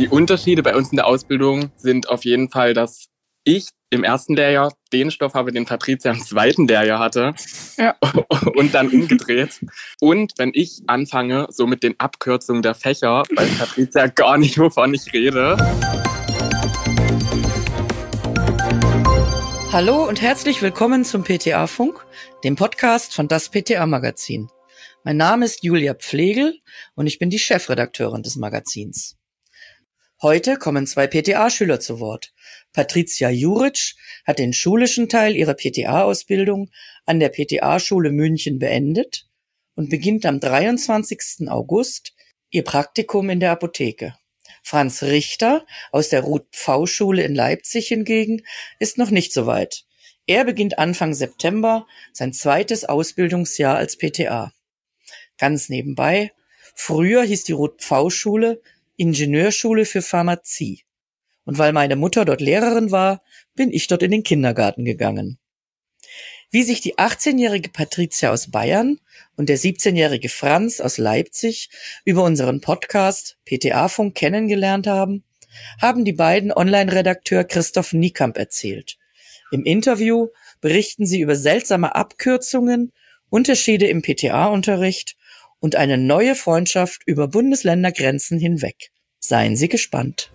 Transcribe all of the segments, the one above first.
Die Unterschiede bei uns in der Ausbildung sind auf jeden Fall, dass ich im ersten Lehrjahr den Stoff habe, den Patricia im zweiten Lehrjahr hatte. Ja. Und dann umgedreht. Und wenn ich anfange, so mit den Abkürzungen der Fächer, weiß Patricia gar nicht, wovon ich rede. Hallo und herzlich willkommen zum PTA-Funk, dem Podcast von das PTA-Magazin. Mein Name ist Julia Pflegel und ich bin die Chefredakteurin des Magazins. Heute kommen zwei PTA-Schüler zu Wort. Patricia Juric hat den schulischen Teil ihrer PTA-Ausbildung an der PTA-Schule München beendet und beginnt am 23. August ihr Praktikum in der Apotheke. Franz Richter aus der Ruth-Pfau-Schule in Leipzig hingegen ist noch nicht so weit. Er beginnt Anfang September sein zweites Ausbildungsjahr als PTA. Ganz nebenbei, früher hieß die Ruth-Pfau-Schule Ingenieurschule für Pharmazie. Und weil meine Mutter dort Lehrerin war, bin ich dort in den Kindergarten gegangen. Wie sich die 18-jährige Patricia aus Bayern und der 17-jährige Franz aus Leipzig über unseren Podcast PTA-Funk kennengelernt haben, haben die beiden Online-Redakteur Christoph Niekamp erzählt. Im Interview berichten sie über seltsame Abkürzungen, Unterschiede im PTA-Unterricht und eine neue Freundschaft über Bundesländergrenzen hinweg. Seien Sie gespannt.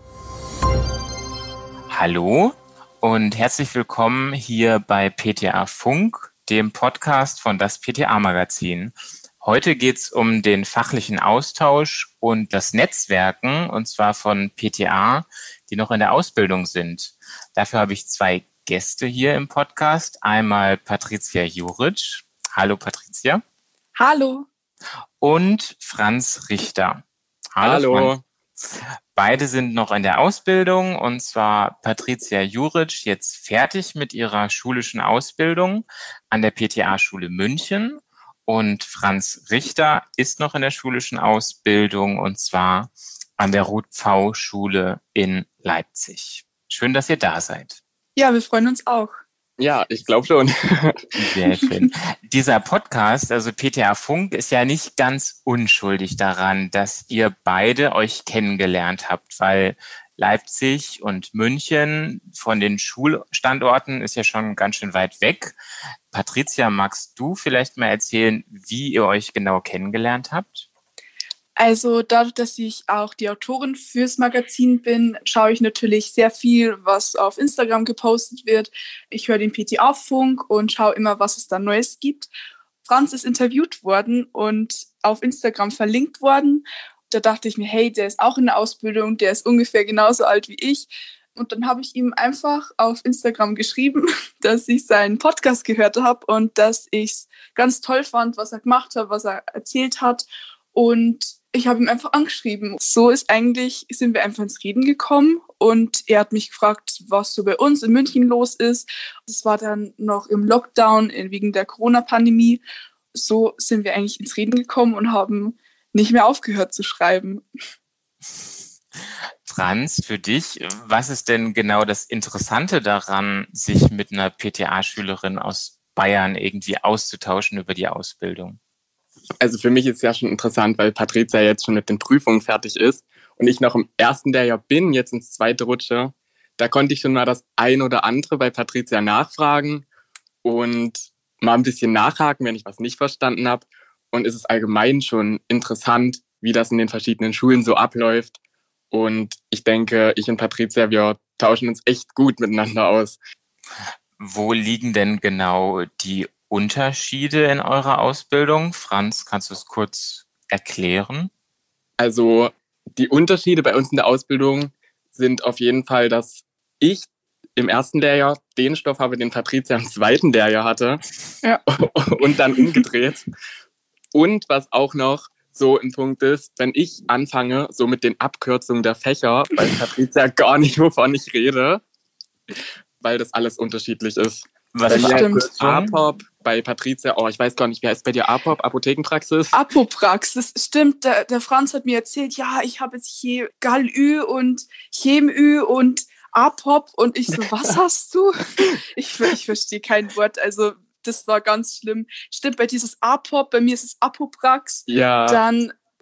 Hallo und herzlich willkommen hier bei PTA Funk, dem Podcast von das PTA-Magazin. Heute geht es um den fachlichen Austausch und das Netzwerken, und zwar von PTA, die noch in der Ausbildung sind. Dafür habe ich zwei Gäste hier im Podcast. Einmal Patricia Juric. Hallo Patricia. Hallo. Und Franz Richter. Hallo. Franz. Beide sind noch in der Ausbildung, und zwar Patricia Juric jetzt fertig mit ihrer schulischen Ausbildung an der PTA-Schule München und Franz Richter ist noch in der schulischen Ausbildung, und zwar an der Ruth-Pfau-Schule in Leipzig. Schön, dass ihr da seid. Ja, wir freuen uns auch. Ja, ich glaube schon. Sehr schön. Dieser Podcast, also PTA Funk, ist ja nicht ganz unschuldig daran, dass ihr beide euch kennengelernt habt, weil Leipzig und München von den Schulstandorten ist ja schon ganz schön weit weg. Patricia, magst du vielleicht mal erzählen, wie ihr euch genau kennengelernt habt? Also dadurch, dass ich auch die Autorin fürs Magazin bin, schaue ich natürlich sehr viel, was auf Instagram gepostet wird. Ich höre den PTA-Funk und schaue immer, was es da Neues gibt. Franz ist interviewt worden und auf Instagram verlinkt worden. Da dachte ich mir, hey, der ist auch in der Ausbildung, der ist ungefähr genauso alt wie ich. Und dann habe ich ihm einfach auf Instagram geschrieben, dass ich seinen Podcast gehört habe und dass ich es ganz toll fand, was er gemacht hat, was er erzählt hat. Und ich habe ihn einfach angeschrieben. So sind wir einfach ins Reden gekommen und er hat mich gefragt, was so bei uns in München los ist. Das war dann noch im Lockdown wegen der Corona-Pandemie. So sind wir eigentlich ins Reden gekommen und haben nicht mehr aufgehört zu schreiben. Franz, für dich, was ist denn genau das Interessante daran, sich mit einer PTA-Schülerin aus Bayern irgendwie auszutauschen über die Ausbildung? Also für mich ist es ja schon interessant, weil Patricia jetzt schon mit den Prüfungen fertig ist und ich noch im ersten Lehrjahr bin, jetzt ins zweite rutsche. Da konnte ich schon mal das ein oder andere bei Patricia nachfragen und mal ein bisschen nachhaken, wenn ich was nicht verstanden habe. Und es ist allgemein schon interessant, wie das in den verschiedenen Schulen so abläuft. Und ich denke, ich und Patricia, wir tauschen uns echt gut miteinander aus. Wo liegen denn genau die Unterschiede in eurer Ausbildung? Franz, kannst du es kurz erklären? Also die Unterschiede bei uns in der Ausbildung sind auf jeden Fall, dass ich im ersten Lehrjahr den Stoff habe, den Patricia im zweiten Lehrjahr hatte. Ja. Und dann umgedreht. Und was auch noch so ein Punkt ist, wenn ich anfange, so mit den Abkürzungen der Fächer, weiß Patricia gar nicht, wovon ich rede, weil das alles unterschiedlich ist. Was Bei für mir Stimmt. heißt es APOP, bei Patricia, ich weiß gar nicht, wie heißt bei dir APOP, Apothekenpraxis? Apopraxis, stimmt. Der Franz hat mir erzählt, ja, ich habe jetzt hier Gallü und Chemü und APOP und ich so, was hast du? Ich verstehe kein Wort, also das war ganz schlimm. Stimmt, bei dieses APOP, bei mir ist es Apoprax. Ja. Dann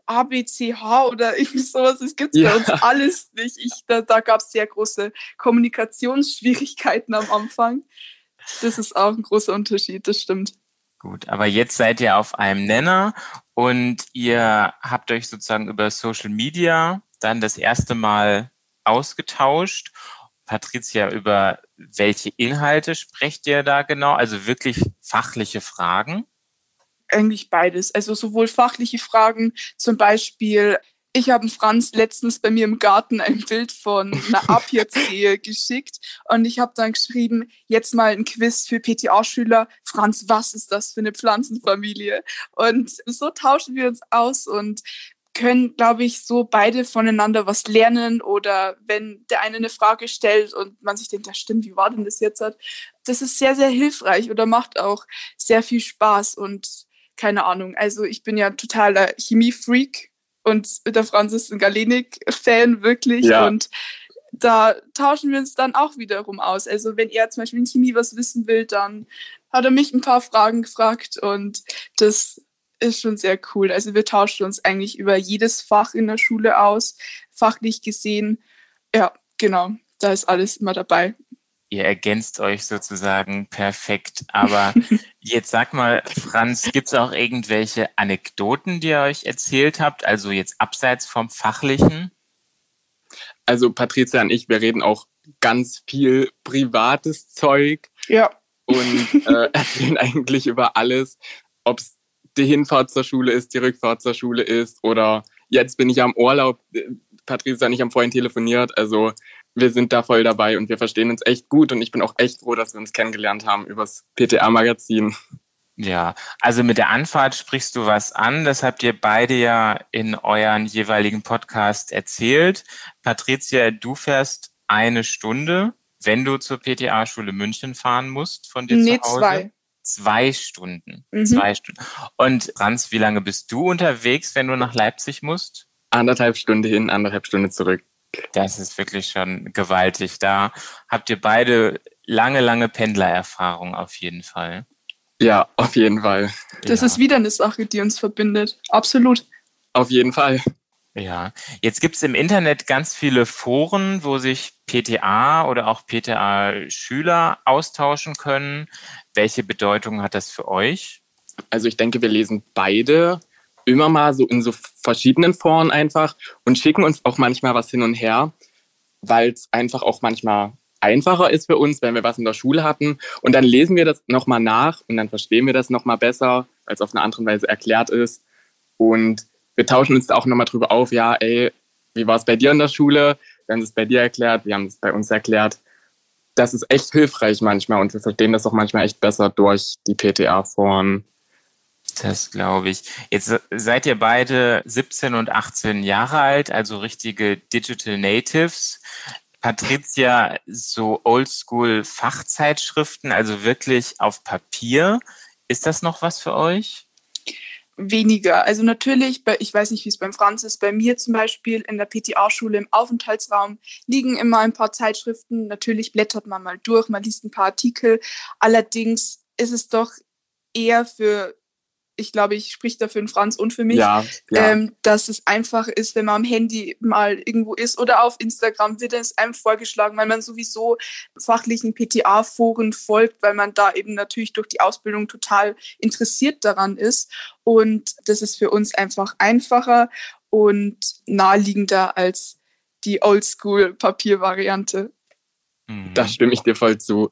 ABCH oder irgendwie sowas. Das gibt es bei uns alles nicht. Da gab es sehr große Kommunikationsschwierigkeiten am Anfang. Das ist auch ein großer Unterschied, das stimmt. Gut, aber jetzt seid ihr auf einem Nenner und ihr habt euch sozusagen über Social Media dann das erste Mal ausgetauscht. Patricia, über welche Inhalte sprecht ihr da genau? Also wirklich fachliche Fragen? Eigentlich beides. Also sowohl fachliche Fragen, zum Beispiel, ich habe Franz letztens bei mir im Garten ein Bild von einer Apierzehe geschickt und ich habe dann geschrieben, jetzt mal ein Quiz für PTA-Schüler. Franz, was ist das für eine Pflanzenfamilie? Und so tauschen wir uns aus und können, glaube ich, so beide voneinander was lernen, oder wenn der eine Frage stellt und man sich denkt, ja stimmt, wie war denn das jetzt? Das ist sehr, sehr hilfreich oder macht auch sehr viel Spaß und keine Ahnung. Also ich bin ja totaler Chemie-Freak und der Franz ist ein Galenik-Fan, wirklich. Ja. Und da tauschen wir uns dann auch wiederum aus. Also wenn er zum Beispiel in Chemie was wissen will, dann hat er mich ein paar Fragen gefragt und das ist schon sehr cool. Also wir tauschen uns eigentlich über jedes Fach in der Schule aus, fachlich gesehen. Ja, genau, da ist alles immer dabei. Ihr ergänzt euch sozusagen perfekt. Aber jetzt sag mal, Franz, gibt es auch irgendwelche Anekdoten, die ihr euch erzählt habt? Also jetzt abseits vom Fachlichen? Also Patricia und ich, wir reden auch ganz viel privates Zeug. Ja. Und erzählen eigentlich über alles, ob es die Hinfahrt zur Schule ist, die Rückfahrt zur Schule ist oder jetzt bin ich am Urlaub. Patricia und ich haben vorhin telefoniert, also wir sind da voll dabei und wir verstehen uns echt gut und ich bin auch echt froh, dass wir uns kennengelernt haben übers PTA-Magazin. Ja, also mit der Anfahrt sprichst du was an, das habt ihr beide ja in euren jeweiligen Podcast erzählt. Patricia, du fährst 1 Stunde, wenn du zur PTA-Schule München fahren musst von dir zu Hause. 2. 2 Stunden. 2 Stunden. Und Franz, wie lange bist du unterwegs, wenn du nach Leipzig musst? 1,5 Stunden hin, 1,5 Stunden zurück. Das ist wirklich schon gewaltig. Da habt ihr beide lange Pendlererfahrung auf jeden Fall. Ja, auf jeden Fall. Das ist wieder eine Sache, die uns verbindet. Absolut. Auf jeden Fall. Ja, jetzt gibt es im Internet ganz viele Foren, wo sich PTA oder auch PTA-Schüler austauschen können. Welche Bedeutung hat das für euch? Also ich denke, wir lesen beide immer mal so in so verschiedenen Foren einfach und schicken uns auch manchmal was hin und her, weil es einfach auch manchmal einfacher ist für uns, wenn wir was in der Schule hatten. Und dann lesen wir das nochmal nach und dann verstehen wir das nochmal besser, weil es auf eine andere Weise erklärt ist. Und wir tauschen uns da auch nochmal drüber auf, ja, ey, wie war es bei dir in der Schule? Wir haben es bei dir erklärt, wir haben es bei uns erklärt. Das ist echt hilfreich manchmal und wir verstehen das auch manchmal echt besser durch die PTA-Foren. Das glaube ich. Jetzt seid ihr beide 17 und 18 Jahre alt, also richtige Digital Natives. Patricia, so Oldschool-Fachzeitschriften, also wirklich auf Papier. Ist das noch was für euch? Weniger. Also natürlich, ich weiß nicht, wie es beim Franz ist, bei mir zum Beispiel in der PTA-Schule im Aufenthaltsraum liegen immer ein paar Zeitschriften. Natürlich blättert man mal durch, man liest ein paar Artikel. Allerdings ist es doch eher für, ich glaube, ich spreche da für den Franz und für mich, dass es einfach ist, wenn man am Handy mal irgendwo ist oder auf Instagram, wird es einem vorgeschlagen, weil man sowieso fachlichen PTA-Foren folgt, weil man da eben natürlich durch die Ausbildung total interessiert daran ist. Und das ist für uns einfach einfacher und naheliegender als die Oldschool-Papiervariante. Da stimme ich dir voll zu.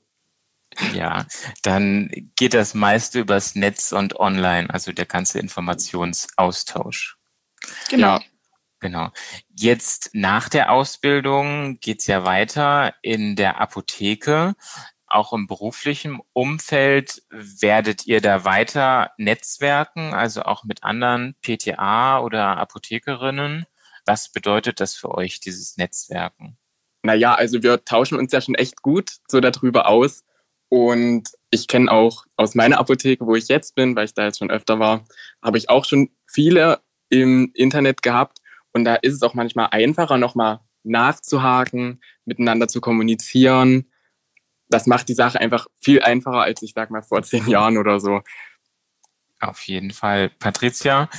Ja, dann geht das meiste übers Netz und online, also der ganze Informationsaustausch. Genau. Genau. Jetzt nach der Ausbildung geht's ja weiter in der Apotheke. Auch im beruflichen Umfeld werdet ihr da weiter netzwerken, also auch mit anderen PTA oder Apothekerinnen. Was bedeutet das für euch, dieses Netzwerken? Naja, also wir tauschen uns ja schon echt gut so darüber aus. Und ich kenne auch aus meiner Apotheke, wo ich jetzt bin, weil ich da jetzt schon öfter war, habe ich auch schon viele im Internet gehabt. Und da ist es auch manchmal einfacher, nochmal nachzuhaken, miteinander zu kommunizieren. Das macht die Sache einfach viel einfacher, als ich sag mal vor 10 Jahren oder so. Auf jeden Fall. Patricia,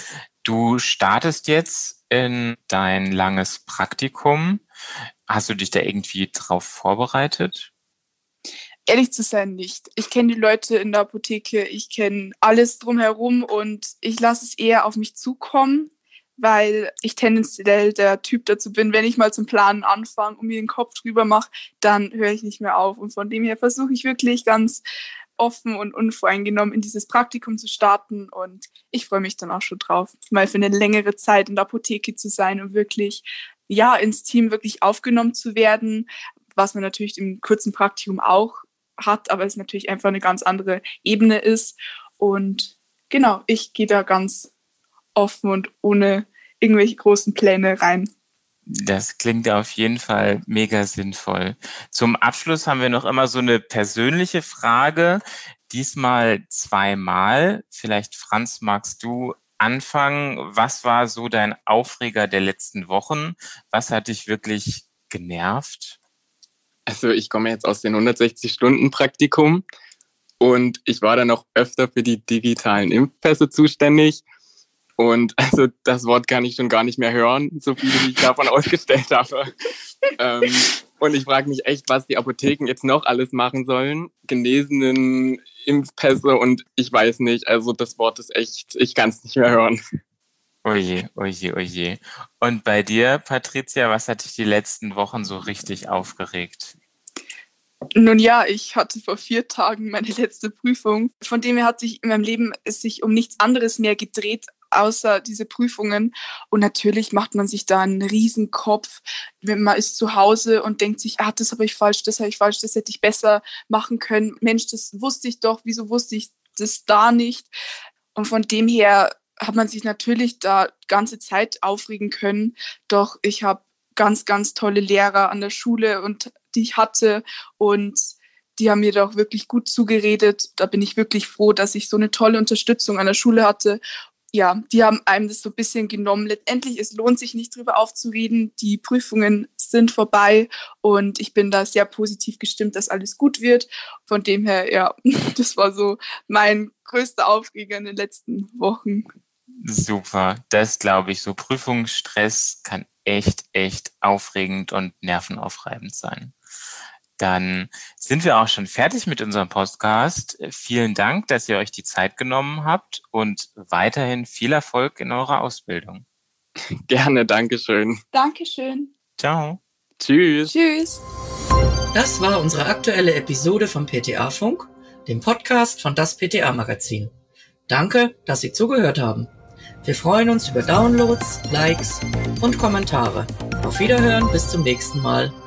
Du startest jetzt in dein langes Praktikum. Hast du dich da irgendwie drauf vorbereitet? Ehrlich zu sein, nicht. Ich kenne die Leute in der Apotheke, ich kenne alles drumherum und ich lasse es eher auf mich zukommen, weil ich tendenziell der Typ dazu bin, wenn ich mal zum Planen anfange und mir den Kopf drüber mache, dann höre ich nicht mehr auf. Und von dem her versuche ich wirklich ganz offen und unvoreingenommen in dieses Praktikum zu starten und ich freue mich dann auch schon drauf, mal für eine längere Zeit in der Apotheke zu sein und wirklich, ja, ins Team wirklich aufgenommen zu werden, was man natürlich im kurzen Praktikum auch hat, aber es natürlich einfach eine ganz andere Ebene ist. Und genau, ich gehe da ganz offen und ohne irgendwelche großen Pläne rein. Das klingt auf jeden Fall mega sinnvoll. Zum Abschluss haben wir noch immer so eine persönliche Frage, diesmal zweimal. Vielleicht, Franz, magst du anfangen? Was war so dein Aufreger der letzten Wochen? Was hat dich wirklich genervt? Also ich komme jetzt aus dem 160-Stunden-Praktikum und ich war dann auch öfter für die digitalen Impfpässe zuständig. Und also das Wort kann ich schon gar nicht mehr hören, so viel wie ich davon ausgestellt habe. Und ich frage mich echt, was die Apotheken jetzt noch alles machen sollen. Genesenen Impfpässe und ich weiß nicht, also das Wort ist echt, ich kann es nicht mehr hören. Oje, oje, oje. Und bei dir, Patricia, was hat dich die letzten Wochen so richtig aufgeregt? Nun ja, ich hatte vor 4 Tagen meine letzte Prüfung. Von dem her hat sich in meinem Leben es sich um nichts anderes mehr gedreht, außer diese Prüfungen. Und natürlich macht man sich da einen Riesenkopf, wenn man ist zu Hause und denkt sich, das habe ich falsch, das hätte ich besser machen können. Mensch, das wusste ich doch, wieso wusste ich das da nicht? Und von dem her hat man sich natürlich da ganze Zeit aufregen können. Doch ich habe ganz, ganz tolle Lehrer an der Schule und die ich hatte und die haben mir da auch wirklich gut zugeredet. Da bin ich wirklich froh, dass ich so eine tolle Unterstützung an der Schule hatte. Ja, die haben einem das so ein bisschen genommen. Letztendlich, es lohnt sich nicht drüber aufzureden. Die Prüfungen sind vorbei und ich bin da sehr positiv gestimmt, dass alles gut wird. Von dem her, ja, das war so mein größter Aufreger in den letzten Wochen. Super, das glaube ich. So Prüfungsstress kann echt aufregend und nervenaufreibend sein. Dann sind wir auch schon fertig mit unserem Podcast. Vielen Dank, dass ihr euch die Zeit genommen habt und weiterhin viel Erfolg in eurer Ausbildung. Gerne, Dankeschön. Dankeschön. Ciao. Tschüss. Tschüss. Das war unsere aktuelle Episode vom PTA-Funk, dem Podcast von das PTA-Magazin. Danke, dass Sie zugehört haben. Wir freuen uns über Downloads, Likes und Kommentare. Auf Wiederhören, bis zum nächsten Mal.